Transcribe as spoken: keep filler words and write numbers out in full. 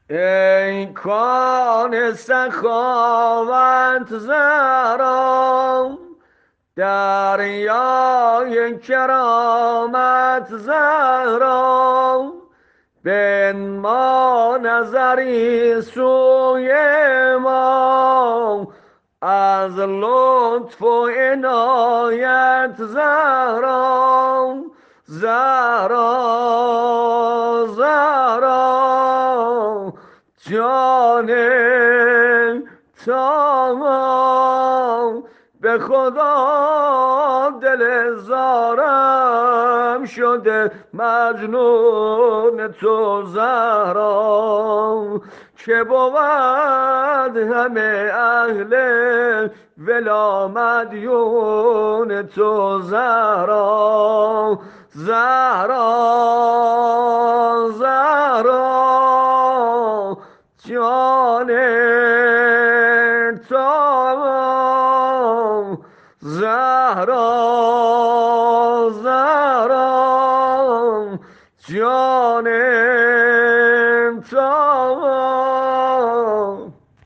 ای کان سخاوت زهرا، دریای کرامت زهرا، بنما نظری سوی ما از لطف و عنایت زهرا. زهرا زهرا جان تمام، به خدا دل زارم شده مجنون تو زهرا. که بود همه اهل ولا مدیون تو زهرا. زهرا زهرا جان تمام، زهرا زهرا جان تمام.